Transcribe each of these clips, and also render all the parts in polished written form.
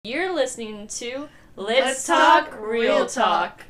You're listening to Let's Talk Real Talk.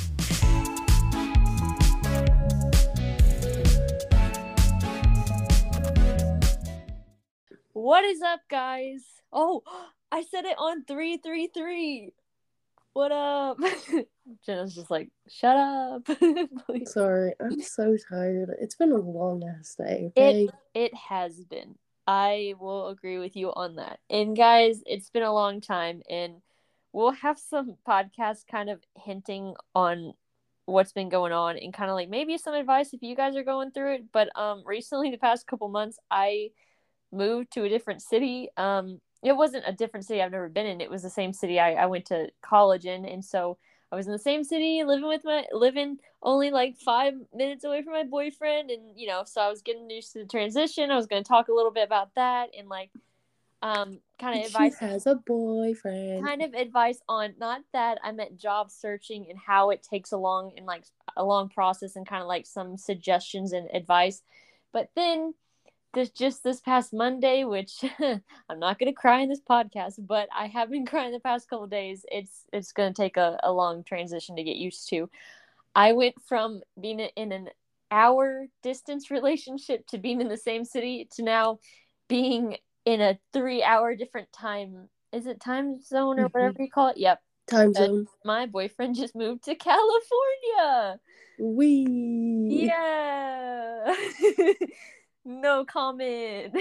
What is up, guys? Oh, I said it on 333. What up? Jenna's just like, shut up. Please. Sorry, I'm so tired. It's been a long ass day, okay? It has been. I will agree with you on that. And guys, it's been a long time, and we'll have some podcasts kind of hinting on what's been going on and kind of like maybe some advice if you guys are going through it. But recently, the past couple months, I moved to a different city. It wasn't a different city I've never been in. It was the same city I went to college in, and so I was in the same city, living only like 5 minutes away from my boyfriend, and so I was getting used to the transition. I was going to talk a little bit about that and like kind of advice. She has a boyfriend. Kind of advice on not that I meant job searching and how it takes a long process and kind of like some suggestions and advice, but then this past Monday, which I'm not going to cry in this podcast, but I have been crying the past couple of days. It's going to take a long transition to get used to. I went from being in an hour distance relationship to being in the same city to now being in a 3-hour different time. Is it time zone or whatever you call it? Yep. Time zone. My boyfriend just moved to California. Wee. Yeah. No comment.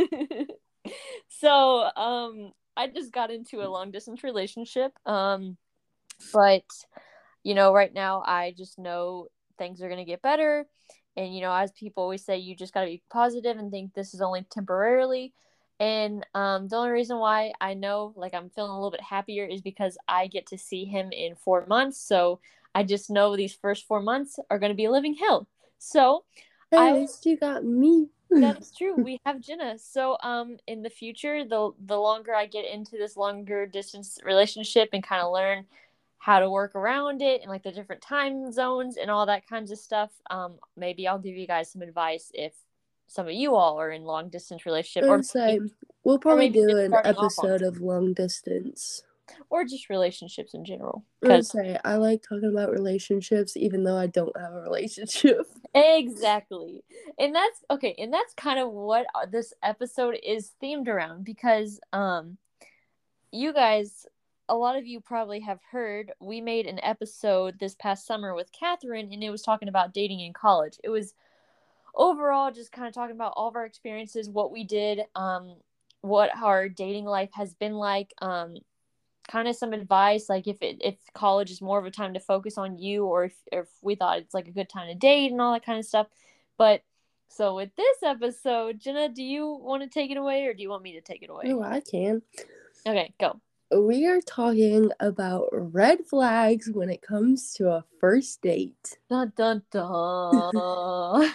So, I just got into a long distance relationship. But right now I just know things are gonna get better. And as people always say, you just gotta be positive and think this is only temporarily. And the only reason why I know like I'm feeling a little bit happier is because I get to see him in 4 months. So I just know these first 4 months are gonna be living hell. So at least you got me. that is true. We have Jenna. So in the future, the longer I get into this longer distance relationship and kind of learn how to work around it and like the different time zones and all that kinds of stuff, maybe I'll give you guys some advice if some of you all are in long distance relationship, or we'll probably do an starting episode of long distance. or just relationships in general. I like talking about relationships even though I don't have a relationship. Exactly. And that's kind of what this episode is themed around, because you guys, a lot of you probably have heard, we made an episode this past summer with Catherine, and it was talking about dating in college. It was overall just kind of talking about all of our experiences, what we did, what our dating life has been like, kind of some advice, like if college is more of a time to focus on you, or if we thought it's like a good time to date and all that kind of stuff. But so with this episode, Jenna, do you want to take it away, or do you want me to take it away? No, I can. Okay, go. We are talking about red flags when it comes to a first date. Dun dun dun.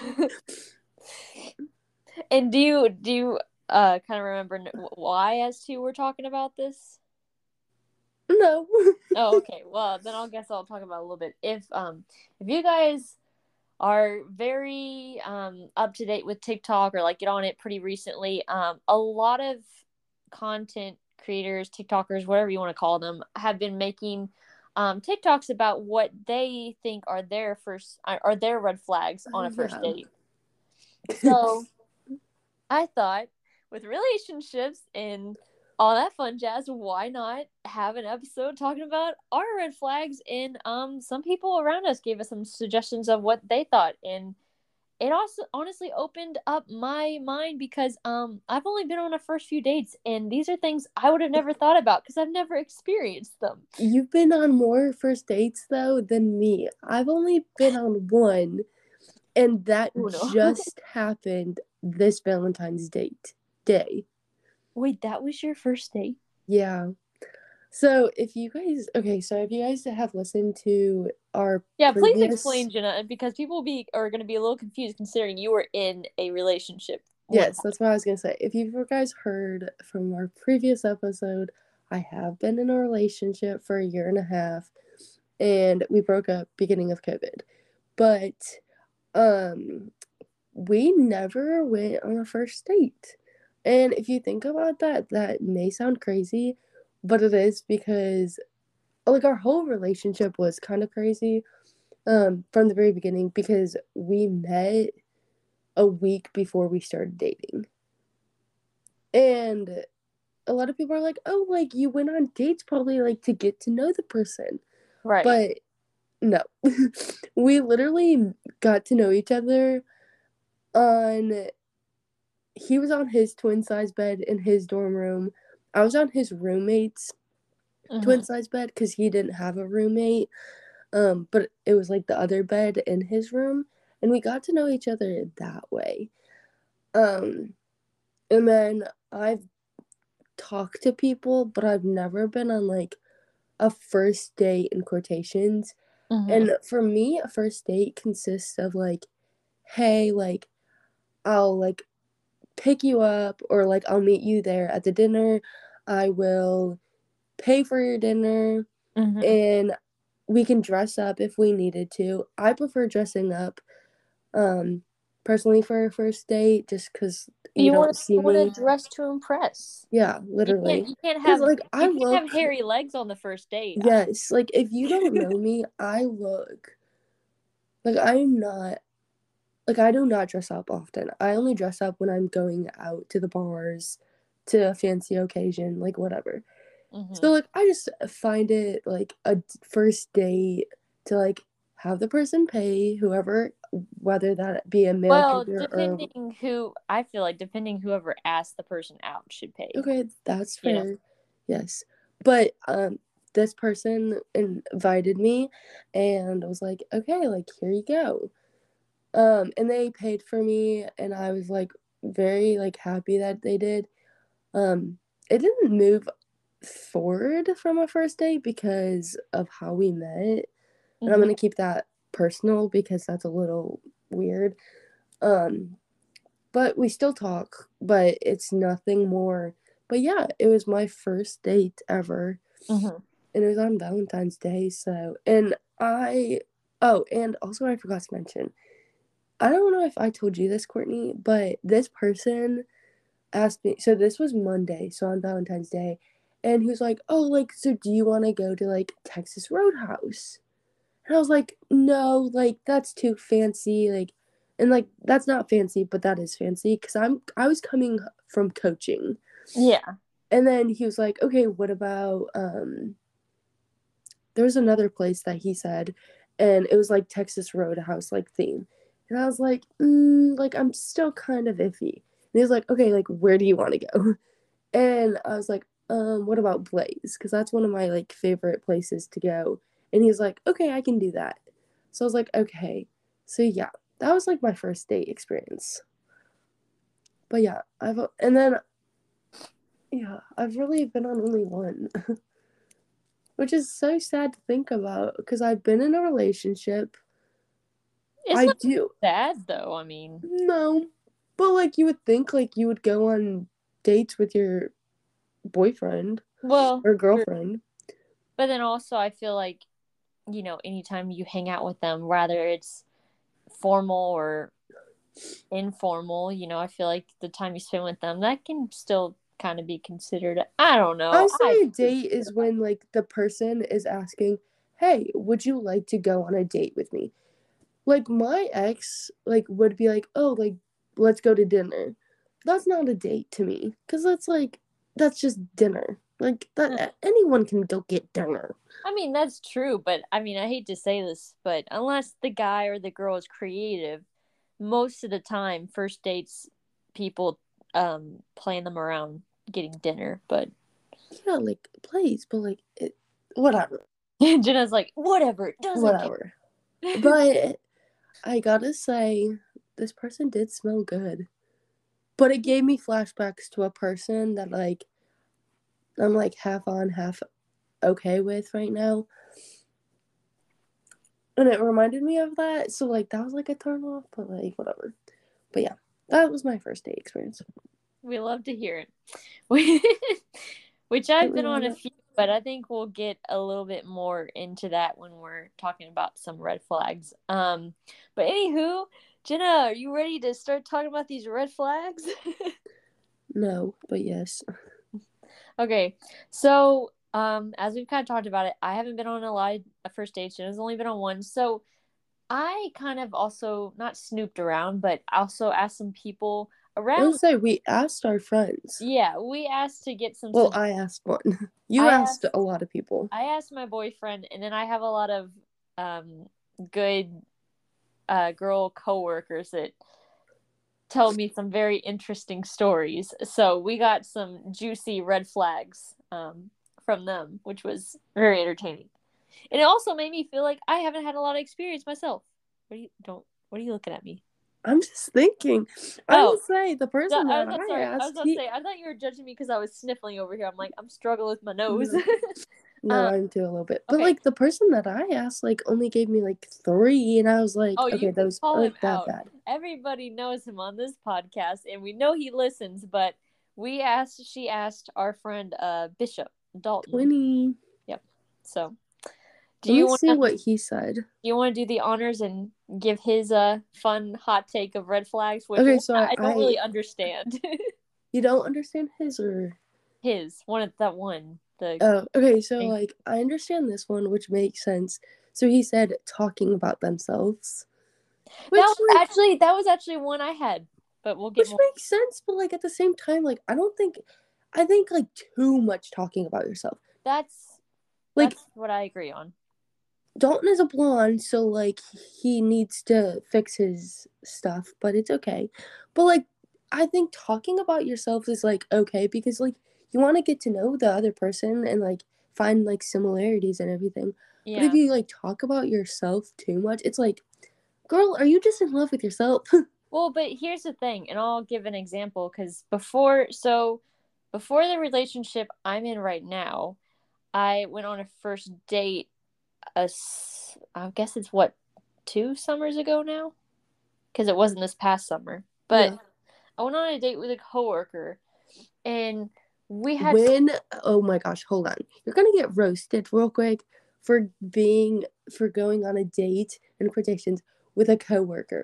And do you kind of remember why as to we're talking about this? No. Oh, okay. Well, then I'll talk about it a little bit. If you guys are very up to date with TikTok, or like get on it pretty recently, a lot of content creators, TikTokers, whatever you want to call them, have been making TikToks about what they think are their red flags on a first date. So I thought, with relationships and all that fun jazz, why not have an episode talking about our red flags? And some people around us gave us some suggestions of what they thought, and it also honestly opened up my mind, because I've only been on a first few dates, and these are things I would have never thought about because I've never experienced them. You've been on more first dates though than me. I've only been on one, and that just happened this Valentine's Day. Wait, that was your first date? Yeah. So if you guys have listened to our please explain, Jenna, because people are going to be a little confused considering you were in a relationship. Yes, that's what I was going to say. If you guys heard from our previous episode, I have been in a relationship for 1.5 years, and we broke up beginning of COVID. But we never went on a first date. And if you think about that, that may sound crazy, but it is because like our whole relationship was kind of crazy from the very beginning because we met a week before we started dating. And a lot of people are like, "Oh, like you went on dates probably like to get to know the person." Right. But no. We literally got to know each other on he was on his twin size bed in his dorm room. I was on his roommate's twin size bed because he didn't have a roommate. But it was like the other bed in his room, and we got to know each other that way. And then I've talked to people, but I've never been on like a first date in quotations. And for me, a first date consists of like, hey, like I'll like pick you up or like I'll meet you there at the dinner. I will pay for your dinner and we can dress up if we needed to. I prefer dressing up personally for a first date just because you don't see want me. to dress to impress. Yeah, literally. You can't 'Cause, have like I you can't have look hairy legs on the first date. yes, like if you don't know me, I look like I'm not like I do not dress up often. I only dress up when I'm going out to the bars, to a fancy occasion, like whatever. So like I just find it like a first date to like have the person pay whoever, whether that be a male Well, figure or depending whoever asked the person out should pay. okay, that's You know? fair. Yes. But this person invited me and I was like, okay, like here you go. And they paid for me and I was like very like happy that they did. It didn't move forward from a first date because of how we met. And I'm gonna keep that personal because that's a little weird. But we still talk, but it's nothing more. But yeah, it was my first date ever. And it was on Valentine's Day, so and and also I forgot to mention, I don't know if I told you this, Courtney, but this person asked me, so this was Monday, so on Valentine's Day, and he was like, oh, like, so do you want to go to like Texas Roadhouse? And I was like, no, like that's too fancy, like, and like that's not fancy, but that is fancy because I was coming from coaching. Yeah. And then he was like, okay, what about there was another place that he said, and it was like Texas Roadhouse like theme. And I was like, like I'm still kind of iffy. And he was like, okay, like where do you want to go? And I was like, what about Blaze? Because that's one of my like favorite places to go. And he was like, okay, I can do that. So I was like, okay. So yeah, that was like my first date experience. But yeah, I've really been on only one. Which is so sad to think about because I've been in a relationship. It's I not do. sad though, I mean. No. But like you would think like you would go on dates with your boyfriend Well, or girlfriend. but then also I feel like, anytime you hang out with them, whether it's formal or informal, I feel like the time you spend with them, that can still kind of be considered, I don't know. I say a date is when like the person is asking, hey, would you like to go on a date with me? Like my ex like would be like, oh, like let's go to dinner. That's not a date to me because that's just dinner. Like that anyone can go get dinner. I mean, that's true, but I mean, I hate to say this, but unless the guy or the girl is creative, most of the time, first dates, people plan them around getting dinner. But Yeah, like please, but like whatever. Jenna's like, whatever, it doesn't Whatever. But I gotta say, this person did smell good. But it gave me flashbacks to a person that like I'm like half on, half okay with right now. And it reminded me of that. So like that was like a turn off, but like whatever. But yeah, that was my first date experience. We love to hear it. Which I've been on a few, but I think we'll get a little bit more into that when we're talking about some red flags. But anywho, Jenna, are you ready to start talking about these red flags? No, but yes. Okay, so as we've kind of talked about it, I haven't been on a lot of first dates. Jenna's only been on one, so I kind of also not snooped around, but also asked some people I around. was say we asked our friends. Yeah, we asked to get some. Well, I asked one. You asked a lot of people. I asked my boyfriend, and then I have a lot of good girl coworkers that tell me some very interesting stories. So we got some juicy red flags from them, which was very entertaining. And it also made me feel like I haven't had a lot of experience myself. What are you looking at me? I'm just thinking. I would say the person that I asked. I was gonna say, I thought you were judging me because I was sniffling over here. I'm like, I'm struggling with my nose. No, I do a little bit. But okay. like the person that I asked like only gave me like 3, and I was like, oh, okay, those aren't that bad. Everybody knows him on this podcast, and we know he listens, but she asked our friend Bishop Dalton. 20. Yep. So Let me see what he said. Do you want to do the honors and give his fun hot take of red flags? Which okay, so I don't really understand. You don't understand his or his one? That one. Okay, so like I understand this one, which makes sense. So he said talking about themselves. Which, that was actually one I had, but we'll get which makes sense. But like at the same time, like I think like too much talking about yourself. That's what I agree on. Dalton is a blonde, so like he needs to fix his stuff, but it's okay. But like I think talking about yourself is like okay because like you want to get to know the other person and like find like similarities and everything. Yeah. But if you like talk about yourself too much, it's like, girl, are you just in love with yourself? Well, but here's the thing, and I'll give an example because before the relationship I'm in right now, I went on a first date. I guess it's 2 summers ago now, because it wasn't this past summer. But yeah. I went on a date with a coworker, and we had. Oh my gosh, hold on! You're gonna get roasted real quick for going on a date in quotations with a coworker.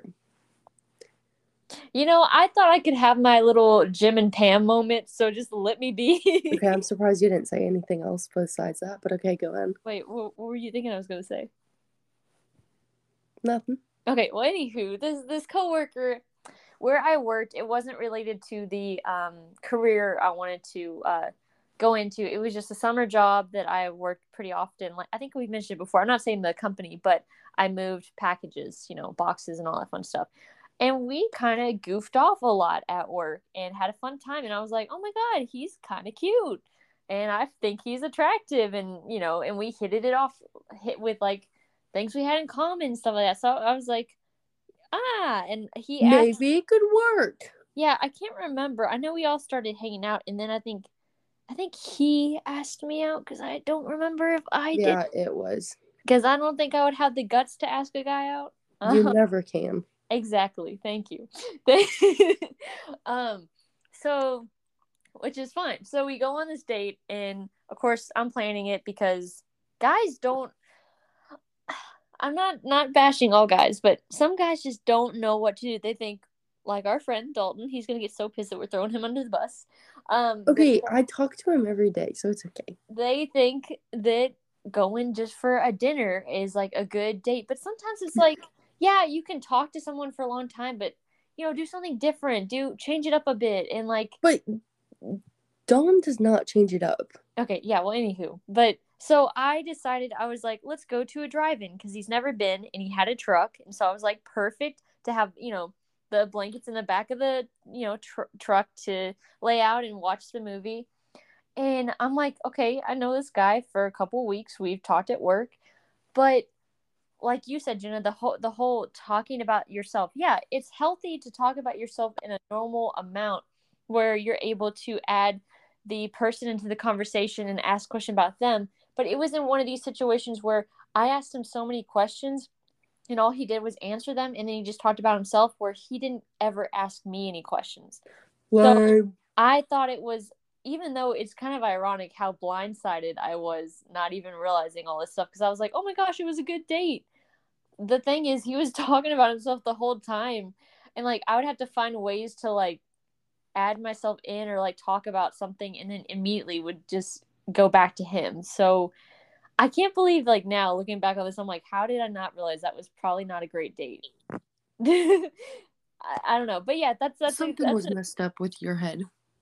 You know, I thought I could have my little Jim and Pam moment, so just let me be. Okay, I'm surprised you didn't say anything else besides that, but okay, go on. Wait, what were you thinking I was going to say? Nothing. Okay, well, anywho, this coworker, where I worked, it wasn't related to the career I wanted to go into. It was just a summer job that I worked pretty often. Like I think we mentioned it before. I'm not saying the company, but I moved packages, boxes and all that fun stuff. And we kind of goofed off a lot at work and had a fun time. And I was like, oh my God, he's kind of cute. And I think he's attractive. And, and we hit with like things we had in common and stuff like that. So I was like, and he asked, maybe it could work. Yeah, I can't remember. I know we all started hanging out. And then I think he asked me out because I don't remember if I did. Yeah, it was. Because I don't think I would have the guts to ask a guy out. You never can. Exactly. Thank you. So, which is fine. So we go on this date, and of course I'm planning it because guys don't, I'm not bashing all guys, but some guys just don't know what to do. They think, like our friend Dalton, he's going to get so pissed that we're throwing him under the bus. Okay, I talk to him every day, so it's okay. They think that going just for a dinner is like a good date, but sometimes it's like, yeah, you can talk to someone for a long time, but do something different. Change it up a bit and like. But Dawn does not change it up. Okay, yeah. Well, anywho, but so I decided I was like, let's go to a drive-in because he's never been and he had a truck, and so I was like, perfect to have the blankets in the back of the truck to lay out and watch the movie. And I'm like, okay, I know this guy for a couple of weeks. We've talked at work, but. Like you said, Jenna, the whole talking about yourself. Yeah, it's healthy to talk about yourself in a normal amount where you're able to add the person into the conversation and ask questions about them. But it was in one of these situations where I asked him so many questions and all he did was answer them. And then he just talked about himself where he didn't ever ask me any questions. So I thought it was, even though it's kind of ironic how blindsided I was not even realizing all this stuff because I was like, oh my gosh, it was a good date. The thing is, he was talking about himself the whole time, and like I would have to find ways to like add myself in or like talk about something and then immediately would just go back to him. So I can't believe like now looking back on this, I'm like, how did I not realize that was probably not a great date? I don't know, but yeah, that's Something was messed up with your head.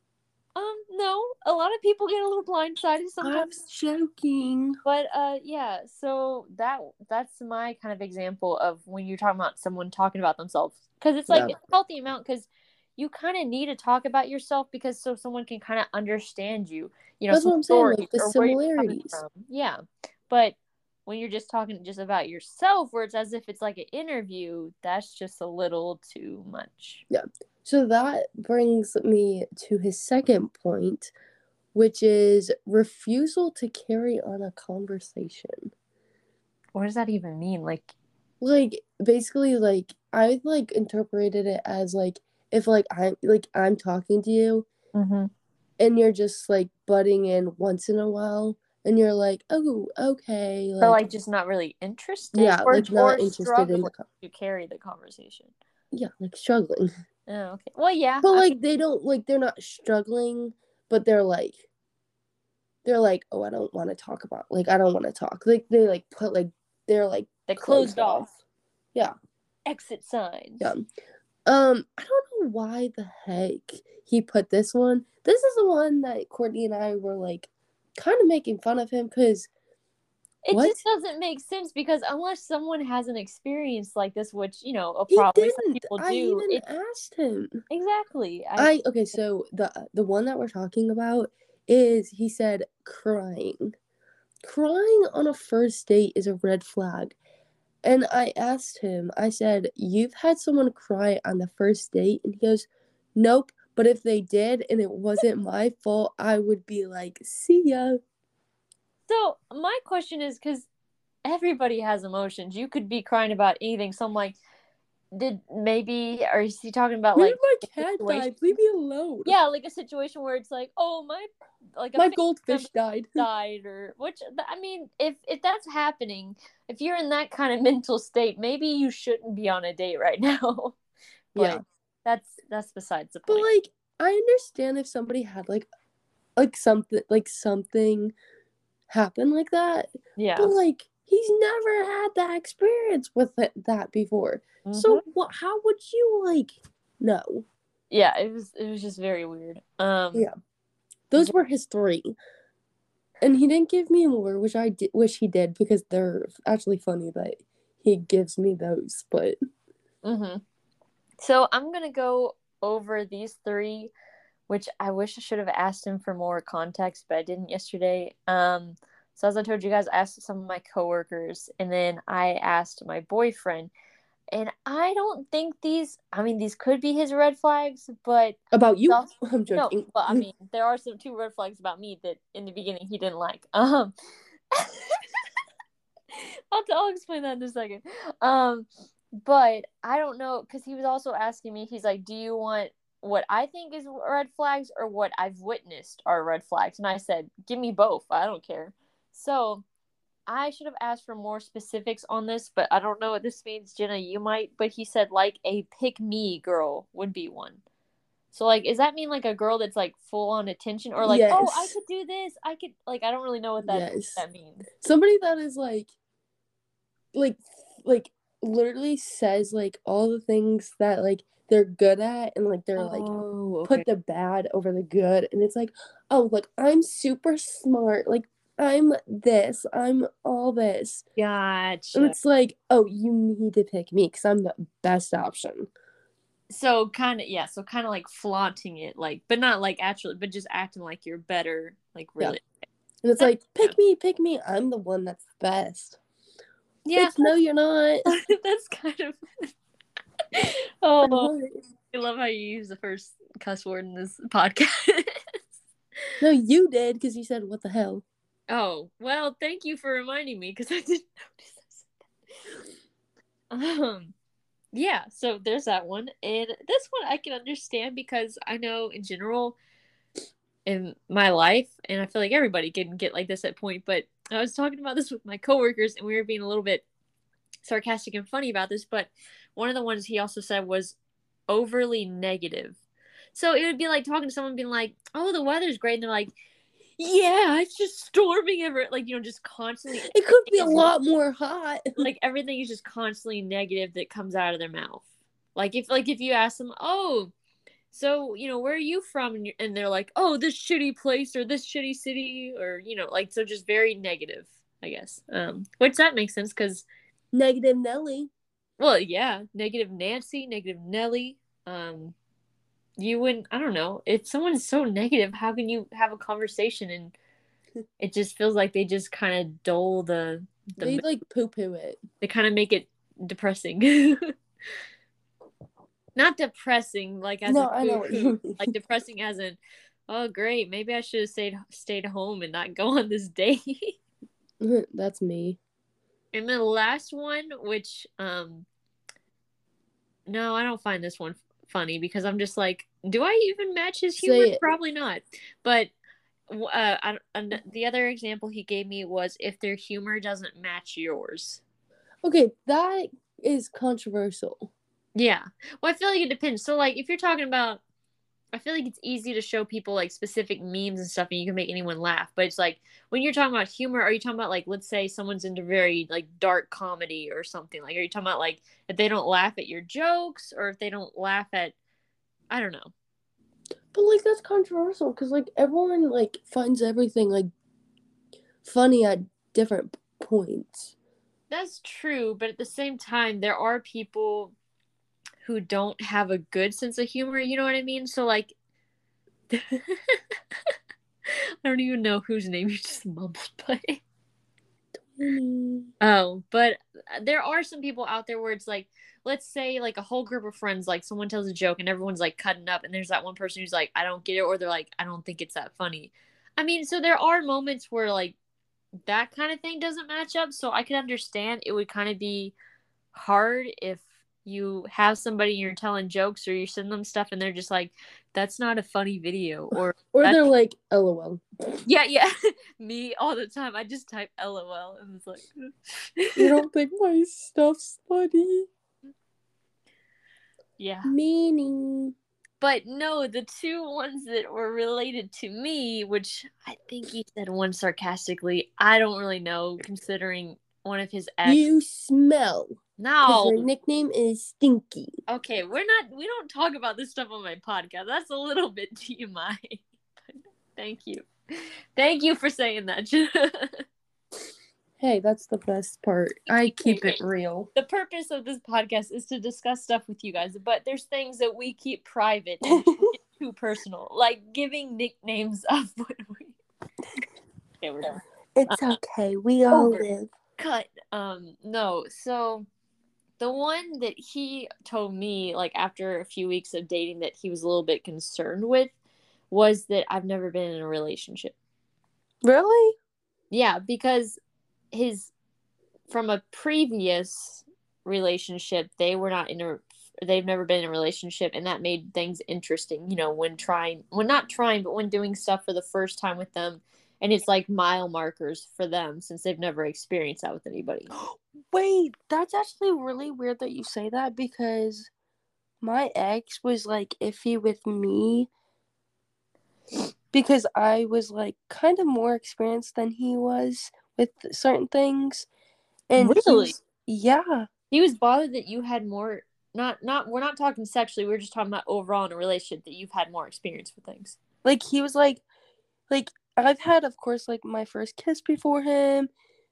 No, a lot of people get a little blindsided sometimes. I was joking. But yeah, so that's my kind of example of when you're talking about someone talking about themselves, because it's like it's a healthy amount, because you kind of need to talk about yourself because so someone can kind of understand you. You know, that's what I'm saying, like the similarities. Yeah, but when you're just talking just about yourself, where it's as if it's like an interview, that's just a little too much. Yeah. So that brings me to his second point, which is refusal to carry on a conversation. What does that even mean? Like basically, like I like interpreted it as like if like I'm talking to you, and you're just like butting in once in a while, and you're like, oh, okay, but like just not really interested. Yeah, or, like not or interested in to carry the conversation. Yeah, like struggling. Oh, okay. Well, yeah. But like they don't like they're not struggling, but they're like, oh, I don't want to talk about. Like I don't want to talk. Like they like put like they're like they closed off. Yeah. Exit signs. Yeah. I don't know why the heck he put this one. This is the one that Courtney and I were like kind of making fun of him because it just doesn't make sense, because unless someone has an experience like this, which probably some people do. I even asked him. Exactly. Okay, so the one that we're talking about is, he said, crying on a first date is a red flag. And I asked him, I said, you've had someone cry on the first date? And he goes, nope, but if they did and it wasn't my fault, I would be like, see ya. So my question is, because everybody has emotions. You could be crying about anything. So I'm like, or is he talking about like my cat died, leave me alone? Yeah, like a situation where it's like, oh, my goldfish died, or which, I mean, if that's happening, if you're in that kind of mental state, maybe you shouldn't be on a date right now. But yeah, that's besides the point. But like, I understand if somebody had like something happen like that. Yeah. But like, he's never had that experience with that before. So how would you know? Yeah, it was just very weird. Yeah. Those were his 3. And he didn't give me more, which I wish he did, because they're actually funny that he gives me those, but So I'm going to go over these 3, which I wish I should have asked him for more context, but I didn't yesterday. So as I told you guys, I asked some of my coworkers, and then I asked my boyfriend. And I don't think these could be his red flags, but about you, I'm joking. No, but I mean, there are 2 red flags about me that in the beginning he didn't like. I'll explain that in a second. But I don't know, because he was also asking me, he's like, do you want what I think is red flags or what I've witnessed are red flags? And I said, give me both. I don't care. So I should have asked for more specifics on this, but I don't know what this means. Jenna, you might. But he said like a pick-me girl would be one. So like, does that mean like a girl that's like full on attention, or like, oh, I could do this, I could, like, I don't really know what that means. Somebody that is like literally says like all the things that like they're good at, and like they're put the bad over the good, and it's like, oh, like I'm super smart, like I'm this, I'm all this. Gotcha. And it's like, oh, you need to pick me because I'm the best option. So kind of like flaunting it, like, but not like actually, but just acting like you're better, like really. Yeah. And it's like, pick me, I'm the one that's the best. Yeah. Bitch, no, you're not. That's kind of. Oh, I love how you use the first cuss word in this podcast. No, you did, because you said, what the hell? Oh, well, thank you for reminding me, because I didn't notice that. Yeah, so there's that one. And this one I can understand, because I know in general in my life, and I feel like everybody can get like this at point, but I was talking about this with my coworkers, and we were being a little bit sarcastic and funny about this, but one of the ones he also said was overly negative. So it would be like talking to someone being like, oh, the weather's great. And they're like, yeah, it's just storming everywhere. Like, just constantly. It could be a lot more hot. Like, everything is just constantly negative that comes out of their mouth. Like, if you ask them, oh, so, where are you from? And they're like, oh, this shitty place or this shitty city or, like, so just very negative, I guess. Which that makes sense because. Negative Nelly. Well, yeah. Negative Nancy, negative Nelly. You wouldn't, I don't know. If someone's so negative, how can you have a conversation and it just feels like they just kind of dull they like poo-poo it. They kind of make it depressing. Not depressing, like as no, I know what you mean. Like depressing as in, oh great, maybe I should have stayed home and not go on this date. That's me. And the last one, which no, I don't find this one funny because I'm just like, do I even match his humor? Probably not. But the other example he gave me was if their humor doesn't match yours. Okay, that is controversial. Yeah. Well, I feel like it depends. So, like, if you're talking about, I feel like it's easy to show people, like, specific memes and stuff, and you can make anyone laugh. But it's like, when you're talking about humor, are you talking about, like, let's say someone's into very, like, dark comedy or something? Like, are you talking about, like, if they don't laugh at your jokes or if they don't laugh at, I don't know. But, like, that's controversial because, like, everyone, like, finds everything, like, funny at different points. That's true. But at the same time, there are people who don't have a good sense of humor, you know what I mean? So, like, I don't even know whose name you just mumbled, but oh, but there are some people out there where it's like, let's say, like, a whole group of friends, like, someone tells a joke and everyone's, like, cutting up, and there's that one person who's like, I don't get it, or they're like, I don't think it's that funny. I mean, so there are moments where, like, that kind of thing doesn't match up, so I could understand it would kind of be hard if you have somebody and you're telling jokes or you send them stuff and they're just like, that's not a funny video, or they're like, LOL. Yeah. Me all the time. I just type LOL and it's like, you don't think my stuff's funny? Yeah. Meaning. But no, the two ones that were related to me, which I think he said one sarcastically, I don't really know, considering one of his ex. You smell. No. Her nickname is Stinky. Okay, we don't talk about this stuff on my podcast. That's a little bit TMI. Thank you. Thank you for saying that. Hey, that's the best part. I keep it real. The purpose of this podcast is to discuss stuff with you guys, but there's things that we keep private and too personal, like giving nicknames of what we... Okay, we're done. It's okay. We all live. Cut. No, so the one that he told me, like, after a few weeks of dating that he was a little bit concerned with was that I've never been in a relationship. Really? Yeah, because from a previous relationship, they've never been in a relationship, and that made things interesting, when doing stuff for the first time with them. And it's like mile markers for them since they've never experienced that with anybody. Wait, that's actually really weird that you say that because my ex was like iffy with me because I was like kind of more experienced than he was with certain things. And really? Yeah. He was bothered that you had more, we're not talking sexually, we're just talking about overall in a relationship that you've had more experience with things. Like he was like I've had, of course, like my first kiss before him.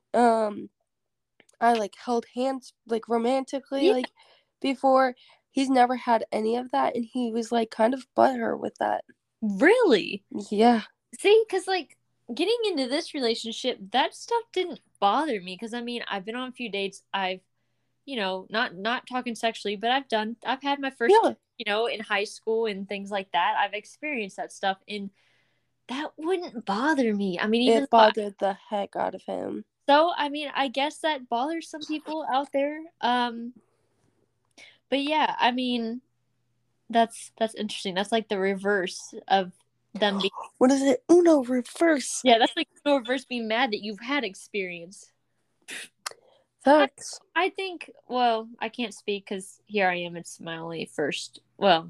I like held hands like romantically like before. He's never had any of that, and he was like kind of butthurt with that. Really? Yeah. See, because like getting into this relationship, that stuff didn't bother me. Because I mean, I've been on a few dates. I've, not talking sexually, but I've had my first, in high school and things like that. I've experienced that stuff, and that wouldn't bother me. I mean, even it bothered the heck out of him. So, I mean, I guess that bothers some people out there. But yeah, I mean, that's interesting. That's like the reverse of them being... What is it? Uno reverse. Yeah, that's like Uno reverse being mad that you've had experience. Facts. I think, well, I can't speak because here I am. It's my only first... Well,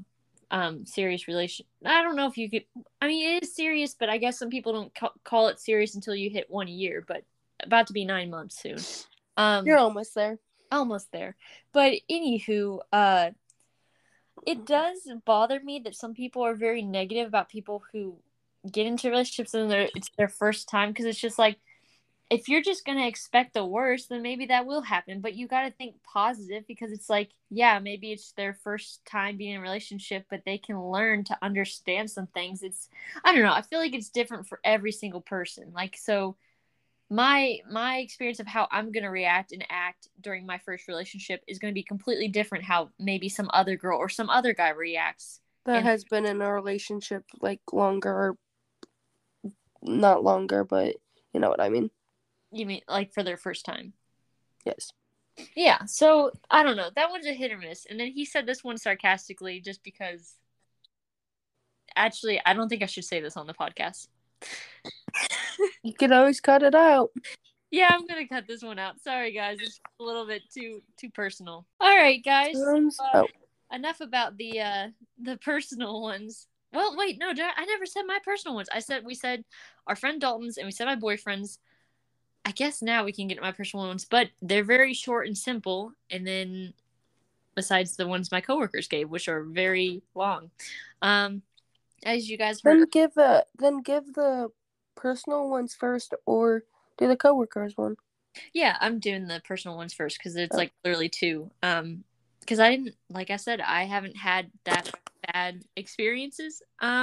serious relation. I don't know if you could. I mean, it is serious, but I guess some people don't call it serious until you hit 1 year. But about to be 9 months soon. You're almost there. Almost there. But anywho, it does bother me that some people are very negative about people who get into relationships and it's their first time, because it's just like, if you're just going to expect the worst, then maybe that will happen. But you got to think positive, because it's like, yeah, maybe it's their first time being in a relationship, but they can learn to understand some things. I don't know. I feel like it's different for every single person. Like, so my experience of how I'm going to react and act during my first relationship is going to be completely different how maybe some other girl or some other guy reacts. That has been in a relationship like longer, or not longer, but you know what I mean. You mean like for their first time? Yes. Yeah, so I don't know. That one's a hit or miss. And then he said this one sarcastically just because... Actually, I don't think I should say this on the podcast. You can always cut it out. Yeah, I'm going to cut this one out. Sorry, guys. It's a little bit too personal. All right, guys. Enough about the personal ones. Well, wait, no, I never said my personal ones. We said our friend Dalton's, and we said my boyfriend's. I guess now we can get my personal ones, but they're very short and simple. And then besides the ones my coworkers gave, which are very long. As you guys heard. Then give the personal ones first, or do the coworkers one. Yeah, I'm doing the personal ones first because it's like literally two. Because I didn't, like I said, I haven't had that bad experiences.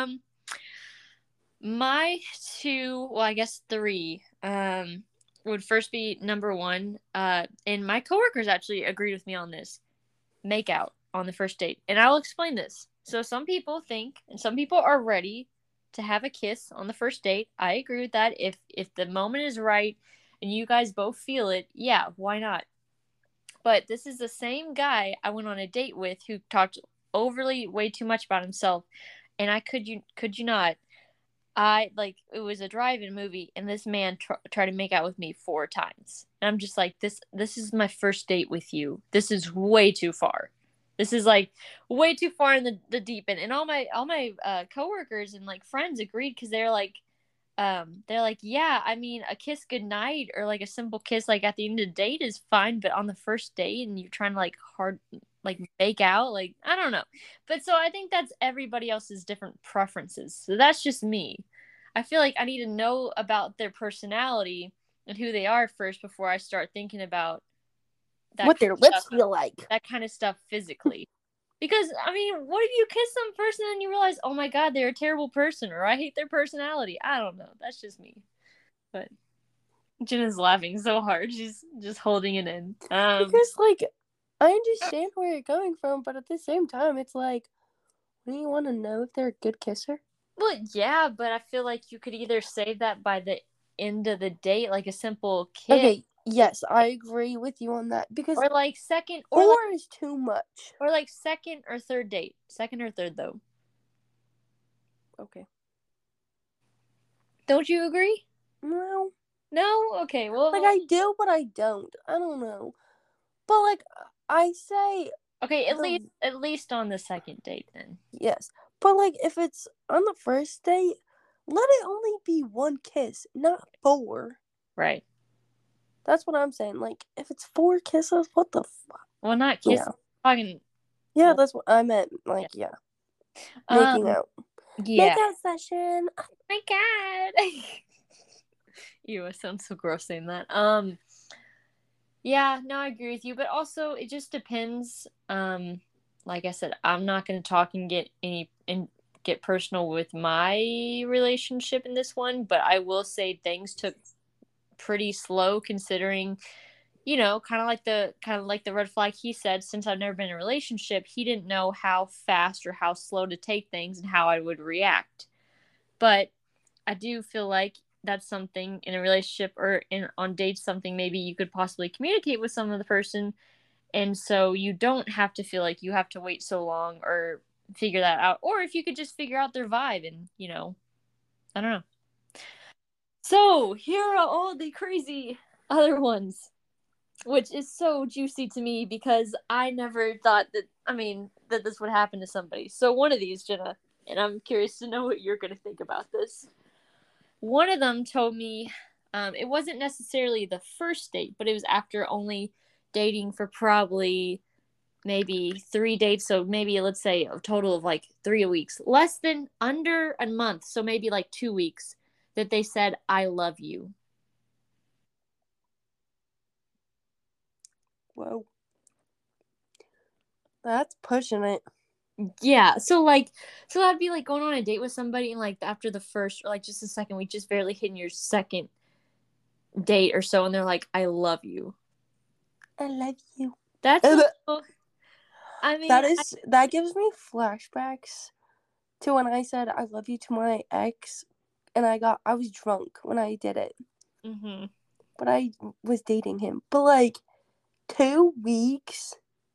My two, well, I guess three, would first be number one. And my coworkers actually agreed with me on this. Make out on the first date. And I'll explain this. So some people think, and some people are ready to have a kiss on the first date. I agree with that. If the moment is right and you guys both feel it, yeah, why not? But this is the same guy I went on a date with who talked overly way too much about himself. And I could you not. It was a drive-in movie, and this man tried to make out with me 4 times. And I'm just like, this is my first date with you. This is way too far. This is like way too far in the deep end. And all my coworkers and like friends agreed, because they're like, yeah, I mean, a kiss goodnight or like a simple kiss like at the end of the date is fine, but on the first date and you're trying to like hard like make out, like I don't know. But so I think that's everybody else's different preferences. So that's just me. I feel like I need to know about their personality and who they are first before I start thinking about that, what their lips feel like. That kind of stuff physically. Because, I mean, what if you kiss them first and then you realize, oh my God, they're a terrible person, or I hate their personality? I don't know. That's just me. But Jenna's laughing so hard. She's just holding it in. Because, like, I understand where you're going from, but at the same time, it's like, wouldn't you want to know if they're a good kisser? Well, yeah, but I feel like you could either save that by the end of the date, like a simple kiss. Okay, yes, I agree with you on that, because or like second, or 4 like, is too much. Or like second or third date. Second or third, though. Okay. Don't you agree? No. No? Okay, well. Like, I do, but I don't. I don't know. But, like, I say... Okay, at least on the second date, then. Yes. But, like, if it's on the first date, let it only be 1 kiss, not 4. Right. That's what I'm saying. Like, if it's 4 kisses, what the fuck? Well, not kiss. Fucking. Yeah, that's what I meant. Like, yeah. Making out. Yeah. Make out session. Oh my God. Ew, I sound so gross saying that. Yeah, no, I agree with you. But also, it just depends. Like I said, I'm not going to talk and get personal with my relationship in this one. But I will say things took pretty slow, considering, you know, kind of like the red flag he said, since I've never been in a relationship, he didn't know how fast or how slow to take things and how I would react. But I do feel like that's something in a relationship or on dates, something maybe you could possibly communicate with some of the person. And so you don't have to feel like you have to wait so long or figure that out. Or if you could just figure out their vibe and, you know, I don't know. So here are all the crazy other ones. which is so juicy to me because I never thought that this would happen to somebody. So one of these, Jenna, and I'm curious to know what you're going to think about this. One of them told me it wasn't necessarily the first date, but it was after only dating for probably maybe 3 dates. So maybe let's say a total of like 3 weeks, less than under a month. So maybe like 2 weeks that they said, I love you. Whoa. That's pushing it. Yeah, so that'd be like going on a date with somebody and like after the first or like just the second week, just barely hitting your second date or so, and they're like, I love you. I love you. That's that gives me flashbacks to when I said I love you to my ex, and I was drunk when I did it. Mm-hmm. But I was dating him. But like 2 weeks.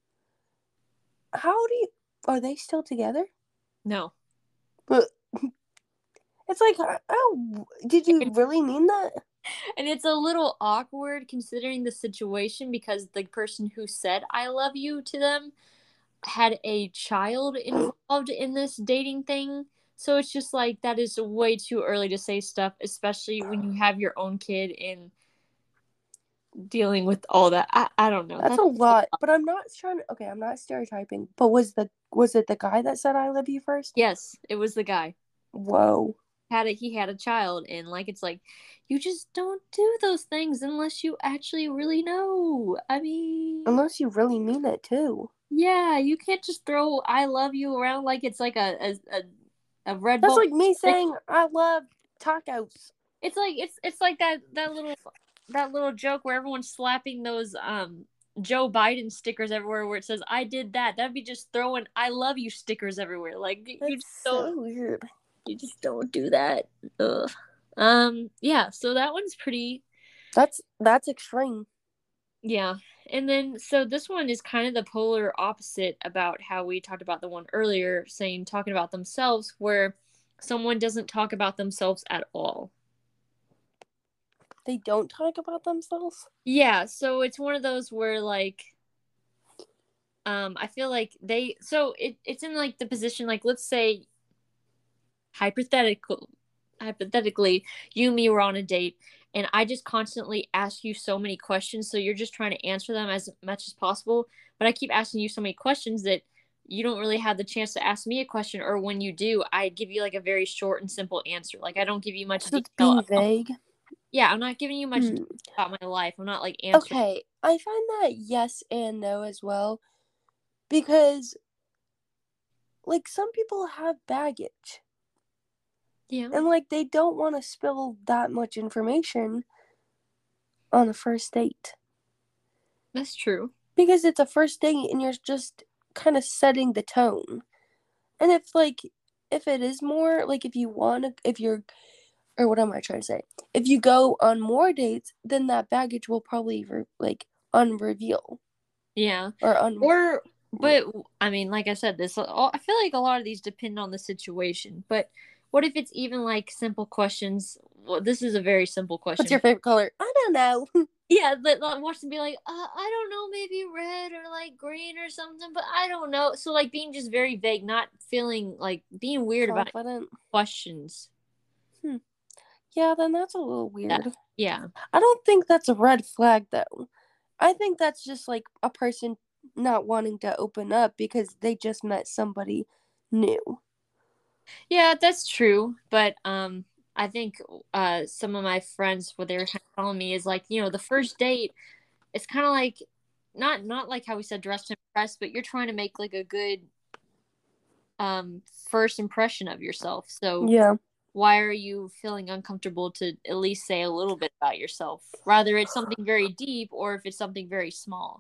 Are they still together? No. But it's like, oh, did you really mean that? And it's a little awkward considering the situation because the person who said I love you to them had a child involved in this dating thing. So it's just like that is way too early to say stuff, especially when you have your own kid and dealing with all that. I don't know. That's a lot. But I'm not stereotyping. But was it the guy that said I love you first? Yes, it was the guy. Whoa. He had a child, and like it's like you just don't do those things unless you actually really know. I mean, unless you really mean it too. Yeah, you can't just throw "I love you" around like it's like a Red Bull. That's like me saying I love tacos. It's like that little joke where everyone's slapping those Joe Biden stickers everywhere where it says I did that. That'd be just throwing I love you stickers everywhere. Like you just so weird. You just don't do that. Ugh. Yeah, so that one's pretty That's extreme. Yeah. And then so this one is kind of the polar opposite about how we talked about the one earlier talking about themselves, where someone doesn't talk about themselves at all. They don't talk about themselves? Yeah, so it's one of those where like I feel like it's in like the position, like let's say hypothetically you and me were on a date and I just constantly ask you so many questions, so you're just trying to answer them as much as possible, but I keep asking you so many questions that you don't really have the chance to ask me a question, or when you do, I give you like a very short and simple answer. Like I don't give you much detail. It's being vague. Yeah, I'm not giving you much about my life. I'm not like answering. Okay, I find that yes and no as well, because like some people have baggage. Yeah. And like they don't want to spill that much information on a first date. That's true. Because it's a first date and you're just kind of setting the tone. And if it is more like if what am I trying to say? If you go on more dates, then that baggage will probably unreveal. Yeah. But I mean, like I said, I feel like a lot of these depend on the situation. But what if it's even like simple questions? Well, this is a very simple question. What's your favorite color? I don't know. Yeah, watch them be like, I don't know, maybe red or like green or something, but I don't know. So like being just very vague, not feeling like being weird confident about questions. Yeah, then that's a little weird. Yeah. I don't think that's a red flag though. I think that's just like a person not wanting to open up because they just met somebody new. Yeah, that's true. But I think some of my friends, what they were kind of telling me is like, the first date, it's kind of like not like how we said dress to impress, but you're trying to make like a good first impression of yourself. So yeah, why are you feeling uncomfortable to at least say a little bit about yourself? Rather it's something very deep or if it's something very small,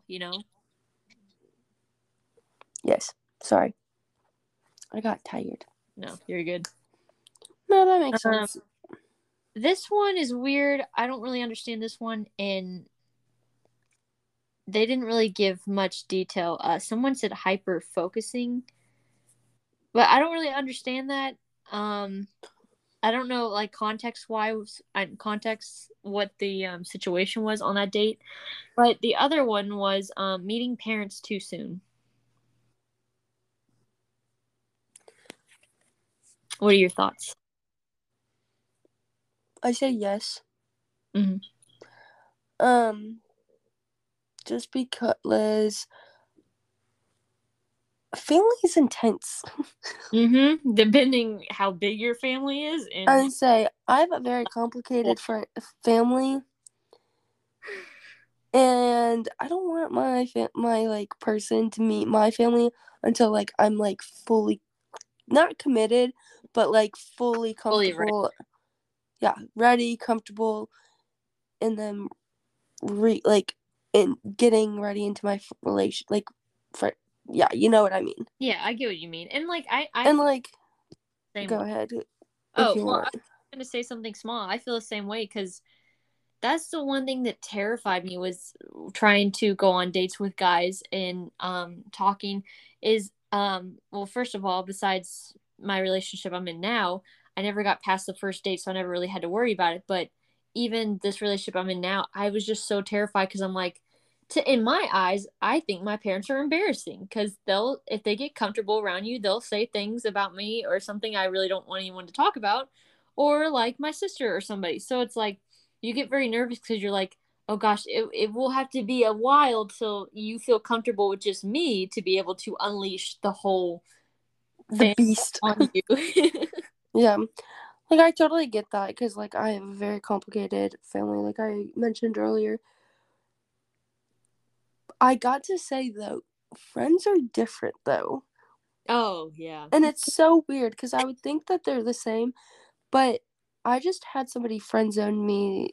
Yes. Sorry. I got tired. No, you're good. No, that makes sense. This one is weird. I don't really understand this one, and they didn't really give much detail. Someone said hyper focusing, but I don't really understand that. I don't know, like, context what the situation was on that date, but the other one was meeting parents too soon. What are your thoughts? I say yes. Mhm. Just because family is intense. Depending how big your family is, I and would say I have a very complicated family, and I don't want my like person to meet my family until like I'm like fully not committed, but like fully Fully comfortable. Yeah, ready, comfortable, and then in getting ready into my relation, like, yeah, you know what I mean. yeah, I get what you mean, and like I And feel like, the same go way. ahead if Oh, you well, want. I was gonna say something small. I feel the same way because that's the one thing that terrified me was trying to go on dates with guys and talking is well, first of all, besides my relationship I'm in now, I never got past the first date, so I never really had to worry about it. But even this relationship I'm in now, I was just so terrified because I'm like, in my eyes, I think my parents are embarrassing because if they get comfortable around you, they'll say things about me or something I really don't want anyone to talk about, or like my sister or somebody. So it's like you get very nervous because you're like, oh gosh, it will have to be a while till you feel comfortable with just me to be able to unleash the whole The beast on you. Yeah, like I totally get that because like I have a very complicated family, like I mentioned earlier. I got to say though, friends are different though, Oh yeah. and it's so weird because I would think that they're the same, but I just had somebody friend zone me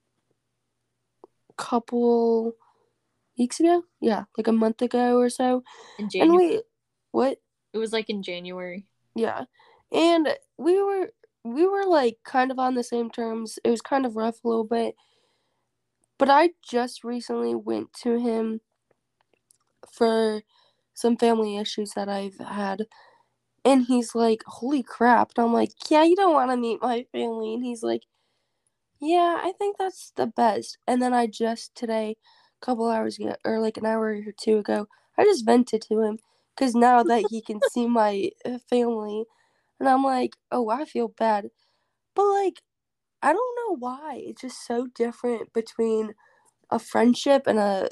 couple weeks ago. Yeah, like a month ago or so. In And January. what? It was like in January. Yeah. And we were like kind of on the same terms. It was kind of rough a little bit. But I just recently went to him for some family issues that I've had. And he's like, "Holy crap." And I'm like, "Yeah, you don't want to meet my family." And he's like, "Yeah, I think that's the best." And then I just today, a couple hours ago, or like an hour or two ago, I just vented to him because now that he can see my family, and I'm like, oh, I feel bad. But like, I don't know why. It's just so different between a friendship and a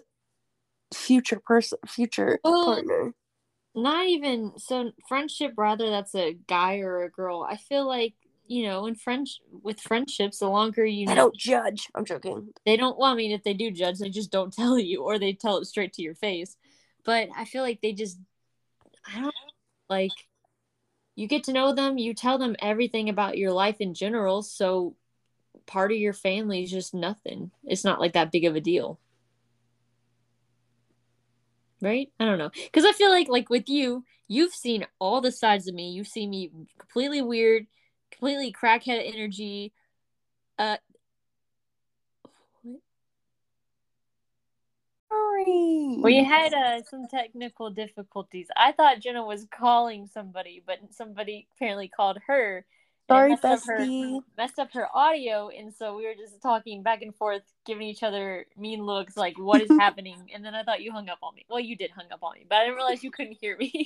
future Well, partner. not even so friendship, rather that's a guy or a girl. I feel like, in with friendships, the longer you They know, don't judge. I'm joking. they don't, well, I mean, if they do judge, they just don't tell you, or they tell it straight to your face. But I feel like they just, I don't like, you get to know them, you tell them everything about your life in general, so part of your family is just nothing. It's not like that big of a deal. Right? I don't know. Because I feel like with you, you've seen all the sides of me. You've seen me completely weird, completely crackhead energy. Uh, Sorry. we had some technical difficulties. I thought Jenna was calling somebody, but somebody apparently called her. And Sorry, it bestie. messed up her audio, and so we were just talking back and forth, giving each other mean looks, like what is happening. And then I thought you hung up on me. Well, you did hung up on me, but I didn't realize you couldn't hear me.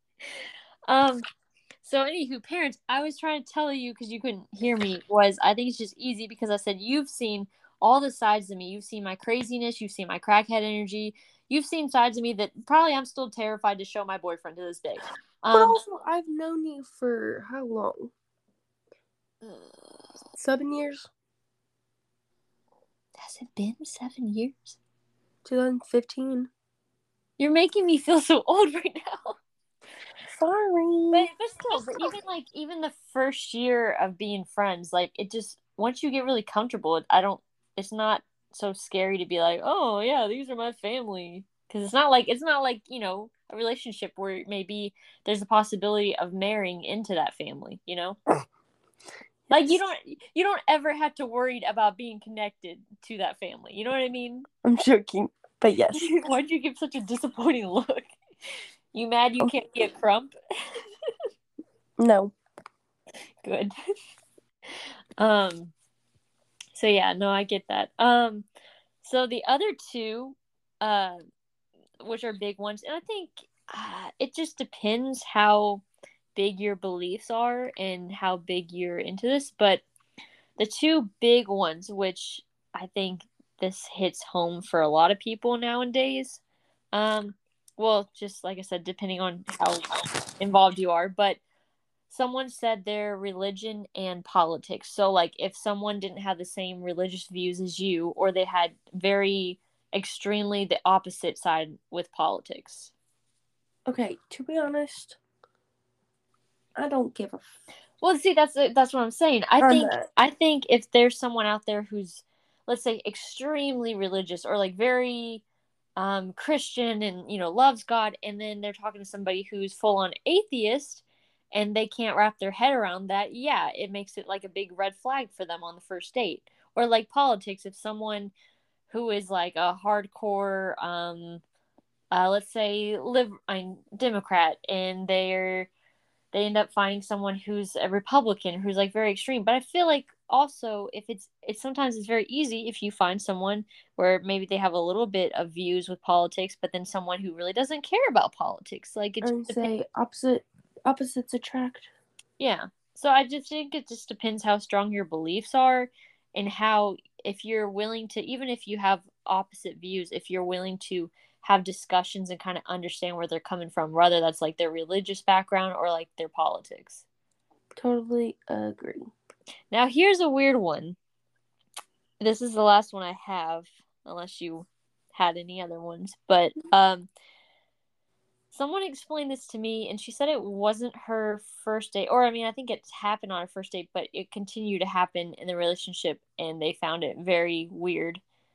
So anywho, parents, I was trying to tell you because you couldn't hear me, was I think it's just easy because I said you've seen all the sides of me. You've seen my craziness, you've seen my crackhead energy, you've seen sides of me that probably I'm still terrified to show my boyfriend to this day. But also, I've known you for how long? 7 years? Has it been 7 years? 2015. You're making me feel so old right now. Sorry. But even the first year of being friends, like it just, once you get really comfortable, it's not so scary to be like, oh yeah, these are my family, because it's not like a relationship where maybe there's a possibility of marrying into that family. Like you don't ever have to worry about being connected to that family. You know what I mean? I'm joking, but yes. Why'd you give such a disappointing look? You mad you can't be a crump? No. Good. So yeah, no, I get that. So the other two, which are big ones, and I think it just depends how big your beliefs are and how big you're into this. But the two big ones, which I think this hits home for a lot of people nowadays. Well, just like I said, depending on how involved you are, but someone said their religion and politics. So, like, if someone didn't have the same religious views as you, or they had very extremely the opposite side with politics. Okay, to be honest, I don't give a Well, see, that's what I'm saying. I think if there's someone out there who's, let's say, extremely religious or like very Christian and loves God, and then they're talking to somebody who's full on atheist, and they can't wrap their head around that, yeah, it makes it like a big red flag for them on the first date. Or like politics, if someone who is like a hardcore let's say Democrat, and they end up finding someone who's a Republican who's like very extreme. But I feel like also if it's sometimes it's very easy if you find someone where maybe they have a little bit of views with politics, but then someone who really doesn't care about politics. Like it's say opposites attract. Yeah. So I just think it just depends how strong your beliefs are, and how, if you're willing to, even if you have opposite views, if you're willing to have discussions and kind of understand where they're coming from, whether that's like their religious background or like their politics. Totally agree. Now here's a weird one. This is the last one I have, unless you had any other ones. But someone explained this to me, and she said it wasn't her first date, or I mean, I think it's happened on a first date, but it continued to happen in the relationship, and they found it very weird.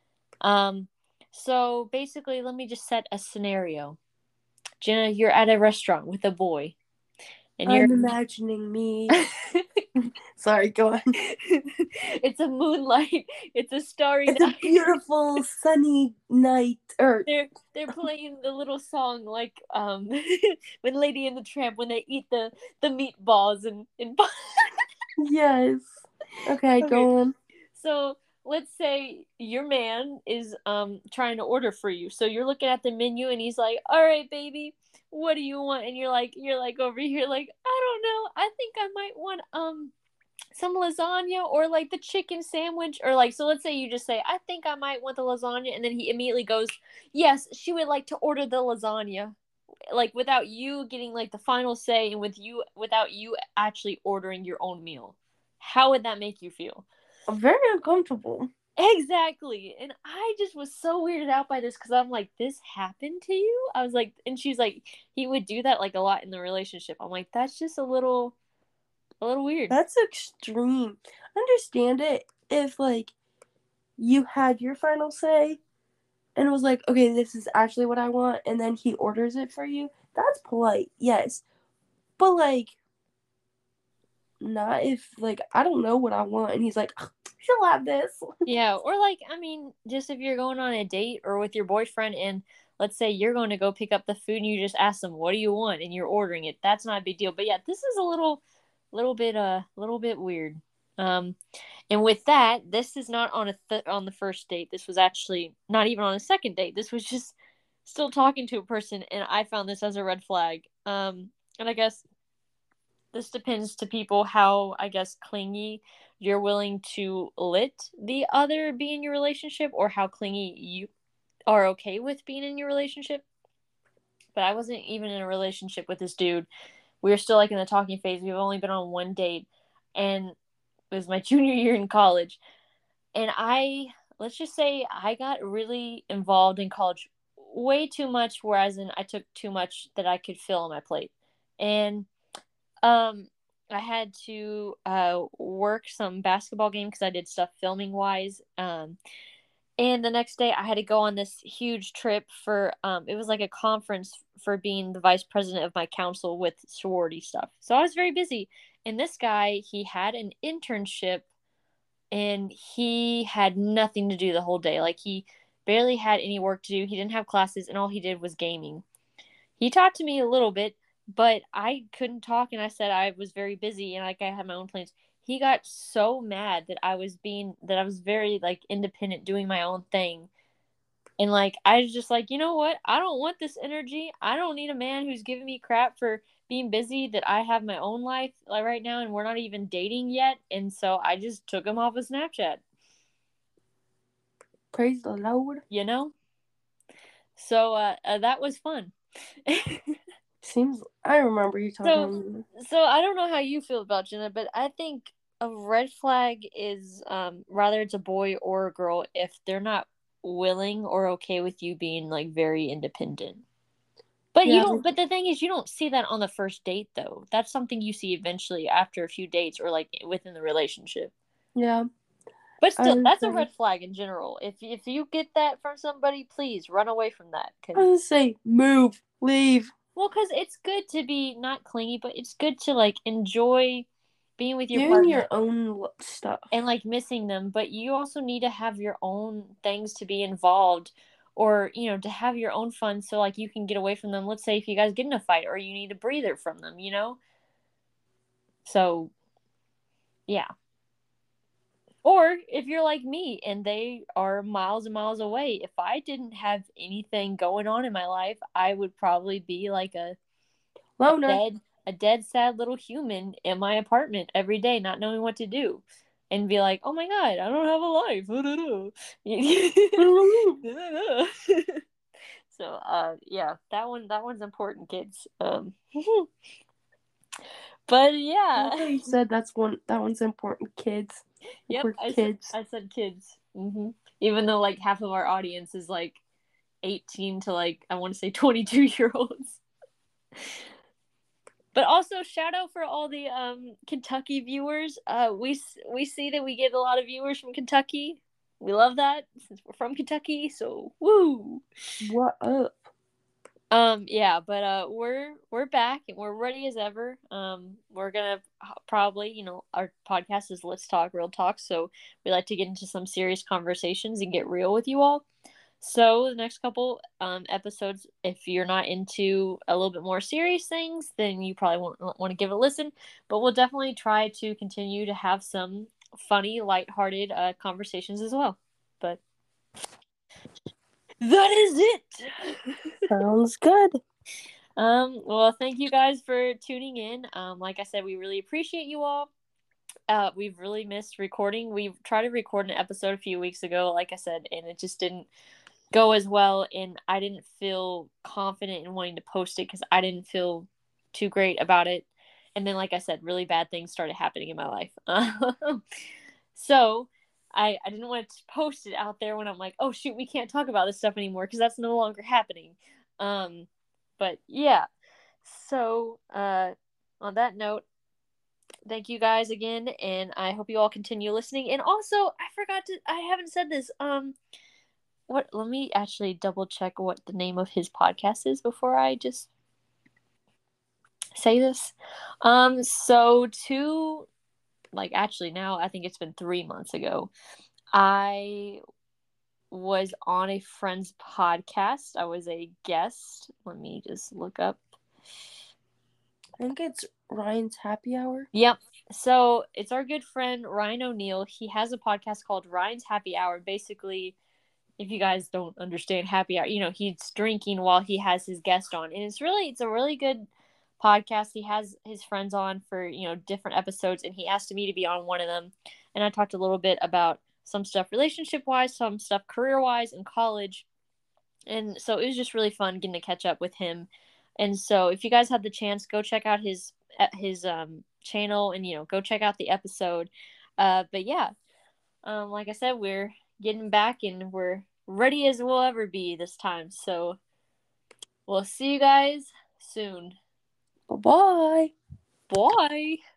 So basically, let me just set a scenario. Jenna, you're at a restaurant with a boy, and I'm imagining me. Sorry, go on. It's a moonlight. It's a starry night. It's a beautiful sunny night. They're playing the little song like when Lady and the Tramp, when they eat the meatballs and Yes. Okay, go on. So let's say your man is trying to order for you. So you're looking at the menu, and he's like, "All right, baby, what do you want?" And you're like over here like, "I don't know. I think I might want some lasagna, or like the chicken sandwich," or like, so let's say you just say, "I think I might want the lasagna," and then he immediately goes, "Yes, she would like to order the lasagna," like without you getting like the final say, and without you actually ordering your own meal. How would that make you feel? I'm very uncomfortable. Exactly. And I just was so weirded out by this, because I'm like, this happened to you? I was like, and she's like, he would do that like a lot in the relationship. I'm like, that's just a little weird. That's extreme. Understand it if like you had your final say and it was like, okay, this is actually what I want, and then he orders it for you. That's polite, yes. But like, not if like I don't know what I want and he's like, she'll have this. Yeah, or like, I mean, just if you're going on a date or with your boyfriend, and let's say you're going to go pick up the food, and you just ask them, "What do you want?" and you're ordering it. That's not a big deal. But yeah, this is a little bit weird. And with that, this is not on on the first date. This was actually not even on a second date. This was just still talking to a person, and I found this as a red flag. And I guess this depends to people how, I guess, clingy you're willing to let the other be in your relationship, or how clingy you are okay with being in your relationship. But I wasn't even in a relationship with this dude. We were still like in the talking phase. We've only been on one date, and it was my junior year in college. And let's just say I got really involved in college way too much, whereas I took too much that I could fill on my plate. And I had to work some basketball game, because I did stuff filming wise. And the next day I had to go on this huge trip for it was like a conference for being the vice president of my council with sorority stuff. So I was very busy. And this guy, he had an internship, and he had nothing to do the whole day. Like, he barely had any work to do. He didn't have classes, and all he did was gaming. He talked to me a little bit, but I couldn't talk, and I said I was very busy and like I had my own plans. he got so mad that I was very like independent, doing my own thing. And like I was just like, you know what? I don't want this energy. I don't need a man who's giving me crap for being busy, that I have my own life like right now and we're not even dating yet. And so I just took him off of Snapchat. Praise the Lord. You know? So that was fun. I remember you talking. So I don't know how you feel about Jenna, but I think a red flag is whether it's a boy or a girl if they're not willing or okay with you being like very independent. But Yeah. but the thing is, you don't see that on the first date though. That's something you see eventually after a few dates or like within the relationship. Yeah. But still, that's a red flag in general. If you get that from somebody, please run away from that. I was gonna say, move, leave. Well, because it's good to be not clingy, but it's good to like enjoy being with your doing partner, your own stuff, and like missing them. But you also need to have your own things to be involved, or you know, to have your own fun, so like you can get away from them. Let's say if you guys get in a fight, or you need a breather from them, you know. So, yeah. Or if you're like me and they are miles and miles away, if I didn't have anything going on in my life, I would probably be like a loner, a dead, sad little human in my apartment every day, not knowing what to do, and be like, "Oh my god, I don't have a life." So, yeah, that one's important, kids. But yeah, you said that one's important, kids. Yep, we're kids. I said kids. Even though like half of our audience is like 18 to like I want to say 22-year-olds. But also shout out for all the Kentucky viewers. We see that we get a lot of viewers from Kentucky. We love that since we're from Kentucky. So woo! What up? Yeah, but we're back and we're ready as ever. We're gonna probably, you know, our podcast is Let's Talk Real Talk, so we like to get into some serious conversations and get real with you all. So the next couple episodes, if you're not into a little bit more serious things, then you probably won't want to give it a listen. But we'll definitely try to continue to have some funny, lighthearted conversations as well. But that is it. Sounds good. Well, thank you guys for tuning in. Like I said, we really appreciate you all. We've really missed recording. We tried to record an episode a few weeks ago, like I said, and it just didn't go as well, and I didn't feel confident in wanting to post it because I didn't feel too great about it. And then, like I said, really bad things started happening in my life. So I didn't want to post it out there when I'm like, oh shoot, we can't talk about this stuff anymore because that's no longer happening. But yeah. So on that note, thank you guys again, and I hope you all continue listening. And also, I haven't said this. Let me actually double check what the name of his podcast is before I just say this. So actually now I think it's been 3 months ago, I was on a friend's podcast. I was a guest. Let me just look up. I think it's Ryan's Happy Hour. Yep. So it's our good friend Ryan O'Neill. He has a podcast called Ryan's Happy Hour. Basically, if you guys don't understand happy hour, you know, he's drinking while he has his guest on. And it's a really good podcast. He has his friends on for, you know, different episodes, and he asked me to be on one of them. And I talked a little bit about some stuff relationship-wise, some stuff career-wise in college. And so it was just really fun getting to catch up with him. And so if you guys have the chance, go check out his channel and, you know, go check out the episode. But yeah, like I said, we're getting back and we're ready as we'll ever be this time. So we'll see you guys soon. Bye-bye. Bye.